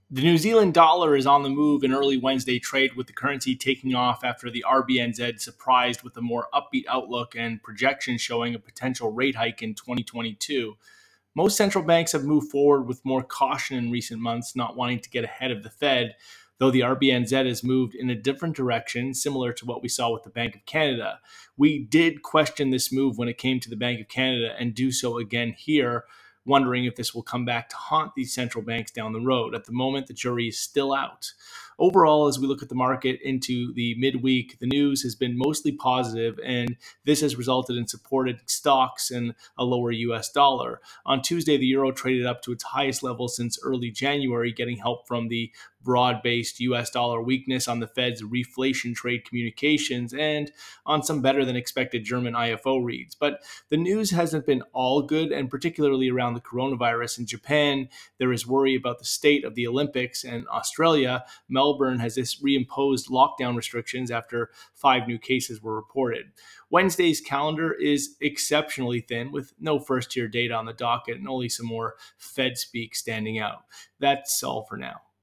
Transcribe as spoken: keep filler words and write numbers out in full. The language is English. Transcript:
The New Zealand dollar is on the move in early Wednesday trade, with the currency taking off after the R B N Z surprised with a more upbeat outlook and projections showing a potential rate hike in twenty twenty-two. Most central banks have moved forward with more caution in recent months, not wanting to get ahead of the Fed, though the R B N Z has moved in a different direction, similar to what we saw with the Bank of Canada. We did question this move when it came to the Bank of Canada and do so again here, wondering if this will come back to haunt these central banks down the road. At the moment, the jury is still out. Overall, as we look at the market into the midweek, the news has been mostly positive, and this has resulted in supported stocks and a lower U S dollar. On Tuesday, the euro traded up to its highest level since early January, getting help from the broad-based U S dollar weakness on the Fed's reflation trade communications and on some better than expected German I F O reads. But the news hasn't been all good, and particularly around the coronavirus. In Japan, there is worry about the state of the Olympics, and Australia, Melbourne has this reimposed lockdown restrictions after five new cases were reported. Wednesday's calendar is exceptionally thin, with no first-tier data on the docket and only some more Fed speak standing out. That's all for now.